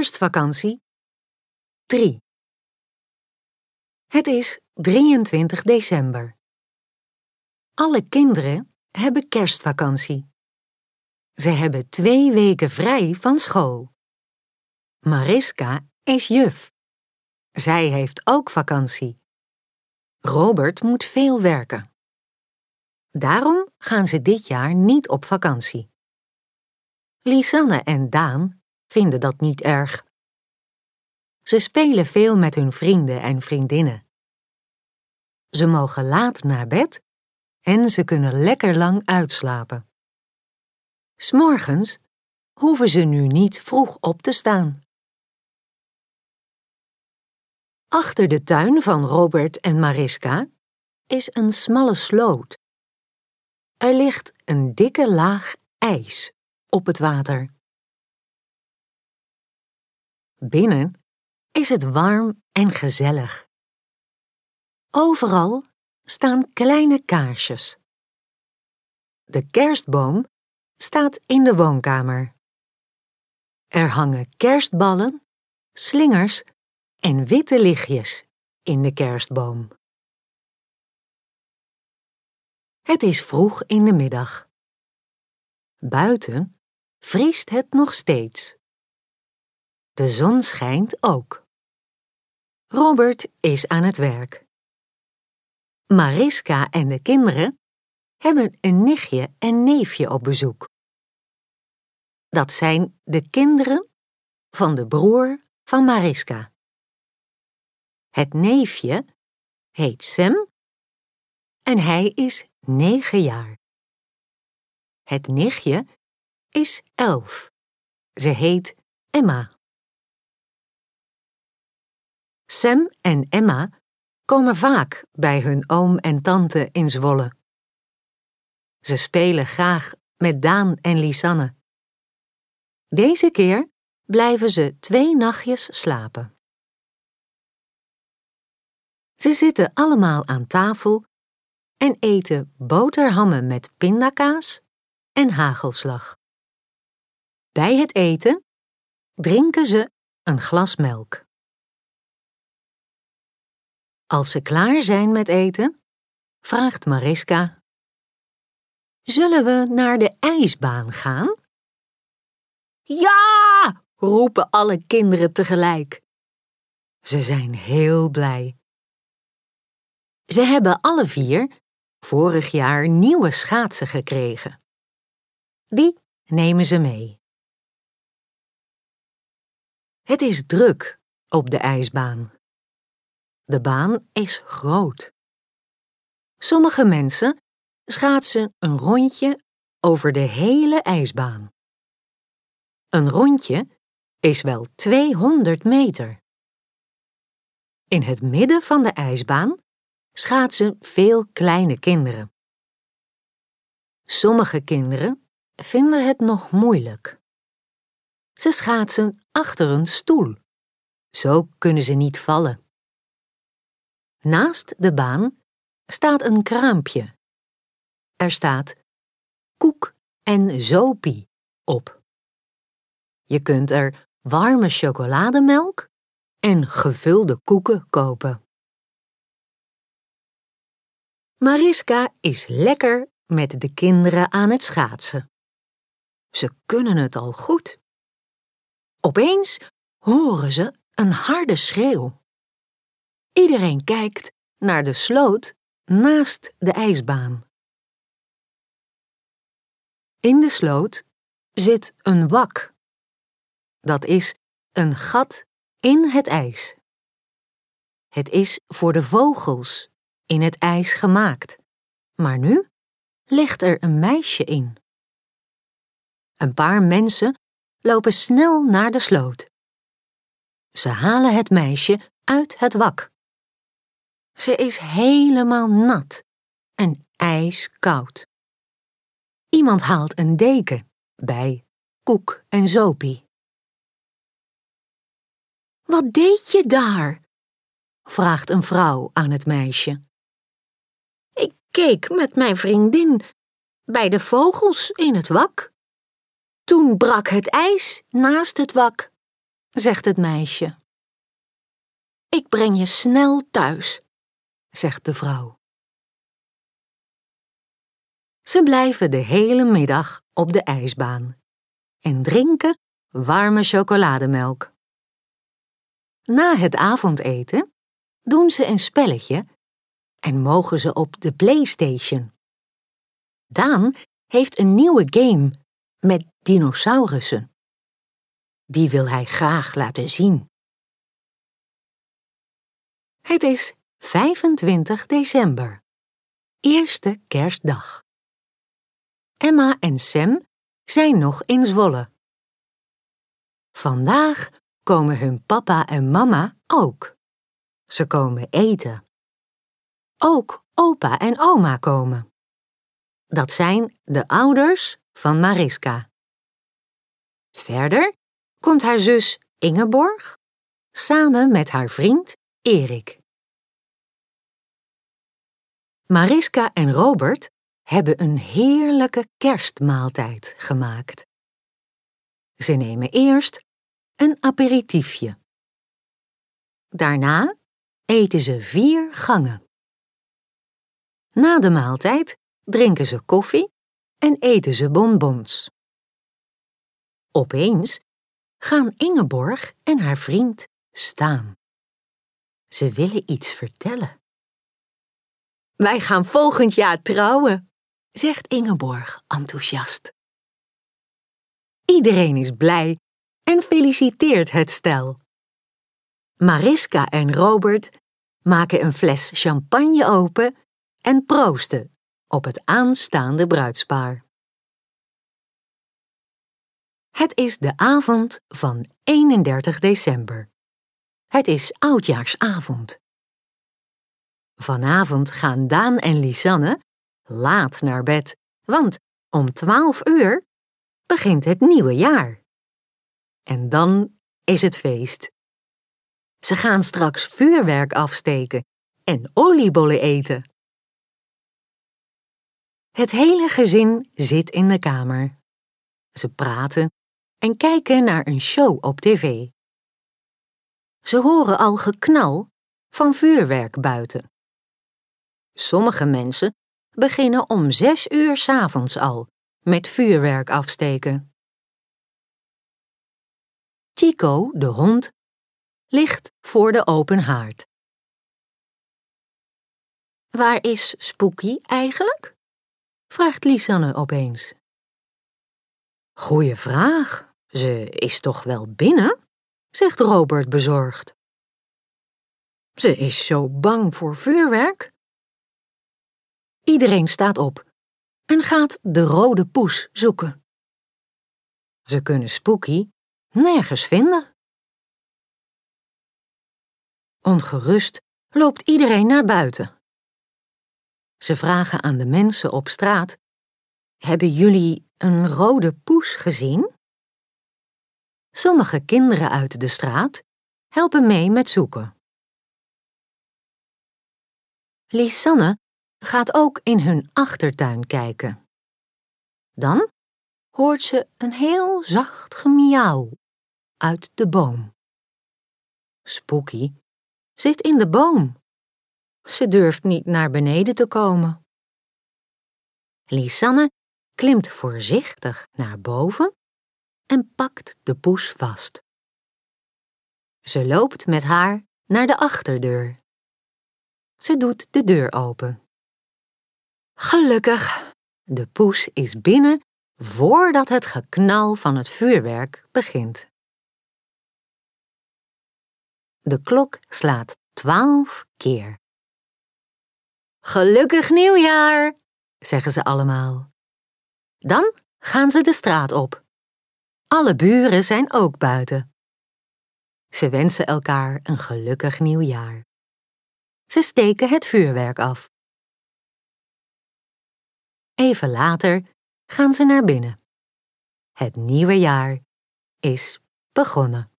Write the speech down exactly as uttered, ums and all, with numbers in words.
Kerstvakantie drie. Het is drieëntwintig december. Alle kinderen hebben kerstvakantie. Ze hebben twee weken vrij van school. Mariska is juf. Zij heeft ook vakantie. Robert moet veel werken. Daarom gaan ze dit jaar niet op vakantie. Lisanne en Daan vinden dat niet erg. Ze spelen veel met hun vrienden en vriendinnen. Ze mogen laat naar bed en ze kunnen lekker lang uitslapen. 'S Morgens hoeven ze nu niet vroeg op te staan. Achter de tuin van Robert en Mariska is een smalle sloot. Er ligt een dikke laag ijs op het water. Binnen is het warm en gezellig. Overal staan kleine kaarsjes. De kerstboom staat in de woonkamer. Er hangen kerstballen, slingers en witte lichtjes in de kerstboom. Het is vroeg in de middag. Buiten vriest het nog steeds. De zon schijnt ook. Robert is aan het werk. Mariska en de kinderen hebben een nichtje en neefje op bezoek. Dat zijn de kinderen van de broer van Mariska. Het neefje heet Sam en hij is negen jaar. Het nichtje is elf. Ze heet Emma. Sam en Emma komen vaak bij hun oom en tante in Zwolle. Ze spelen graag met Daan en Lisanne. Deze keer blijven ze twee nachtjes slapen. Ze zitten allemaal aan tafel en eten boterhammen met pindakaas en hagelslag. Bij het eten drinken ze een glas melk. Als ze klaar zijn met eten, vraagt Mariska: "Zullen we naar de ijsbaan gaan?" "Ja!" roepen alle kinderen tegelijk. Ze zijn heel blij. Ze hebben alle vier vorig jaar nieuwe schaatsen gekregen. Die nemen ze mee. Het is druk op de ijsbaan. De baan is groot. Sommige mensen schaatsen een rondje over de hele ijsbaan. Een rondje is wel tweehonderd meter. In het midden van de ijsbaan schaatsen veel kleine kinderen. Sommige kinderen vinden het nog moeilijk. Ze schaatsen achter een stoel. Zo kunnen ze niet vallen. Naast de baan staat een kraampje. Er staat koek en zopie op. Je kunt er warme chocolademelk en gevulde koeken kopen. Mariska is lekker met de kinderen aan het schaatsen. Ze kunnen het al goed. Opeens horen ze een harde schreeuw. Iedereen kijkt naar de sloot naast de ijsbaan. In de sloot zit een wak. Dat is een gat in het ijs. Het is voor de vogels in het ijs gemaakt, maar nu ligt er een meisje in. Een paar mensen lopen snel naar de sloot. Ze halen het meisje uit het wak. Ze is helemaal nat en ijskoud. Iemand haalt een deken bij koek en zopie. "Wat deed je daar?" vraagt een vrouw aan het meisje. "Ik keek met mijn vriendin bij de vogels in het wak. Toen brak het ijs naast het wak zegt het meisje. Ik breng je snel thuis, zegt de vrouw. Ze blijven de hele middag op de ijsbaan en drinken warme chocolademelk. Na het avondeten doen ze een spelletje en mogen ze op de PlayStation. Daan heeft een nieuwe game met dinosaurussen. Die wil hij graag laten zien. Het is vijfentwintig december, eerste kerstdag. Emma en Sam zijn nog in Zwolle. Vandaag komen hun papa en mama ook. Ze komen eten. Ook opa en oma komen. Dat zijn de ouders van Mariska. Verder komt haar zus Ingeborg samen met haar vriend Erik. Mariska en Robert hebben een heerlijke kerstmaaltijd gemaakt. Ze nemen eerst een aperitiefje. Daarna eten ze vier gangen. Na de maaltijd drinken ze koffie en eten ze bonbons. Opeens gaan Ingeborg en haar vriend staan. Ze willen iets vertellen. Wij gaan volgend jaar trouwen, zegt Ingeborg enthousiast. Iedereen is blij en feliciteert het stel. Mariska en Robert maken een fles champagne open en proosten op het aanstaande bruidspaar. Het is de avond van eenendertig december. Het is oudjaarsavond. Vanavond gaan Daan en Lisanne laat naar bed, want om twaalf uur begint het nieuwe jaar. En dan is het feest. Ze gaan straks vuurwerk afsteken en oliebollen eten. Het hele gezin zit in de kamer. Ze praten en kijken naar een show op tv. Ze horen al geknal van vuurwerk buiten. Sommige mensen beginnen om zes uur 's avonds al met vuurwerk afsteken. Chico, de hond, ligt voor de open haard. Waar is Spooky eigenlijk? Vraagt Lisanne opeens. Goeie vraag. Ze is toch wel binnen? Zegt Robert bezorgd. Ze is zo bang voor vuurwerk. Iedereen staat op en gaat de rode poes zoeken. Ze kunnen Spooky nergens vinden. Ongerust loopt iedereen naar buiten. Ze vragen aan de mensen op straat: hebben jullie een rode poes gezien? Sommige kinderen uit de straat helpen mee met zoeken. Lisanne gaat ook in hun achtertuin kijken. Dan hoort ze een heel zacht gemiauw uit de boom. Spooky zit in de boom. Ze durft niet naar beneden te komen. Lisanne klimt voorzichtig naar boven en pakt de poes vast. Ze loopt met haar naar de achterdeur. Ze doet de deur open. Gelukkig, de poes is binnen voordat het geknal van het vuurwerk begint. De klok slaat twaalf keer. Gelukkig nieuwjaar, zeggen ze allemaal. Dan gaan ze de straat op. Alle buren zijn ook buiten. Ze wensen elkaar een gelukkig nieuwjaar. Ze steken het vuurwerk af. Even later gaan ze naar binnen. Het nieuwe jaar is begonnen.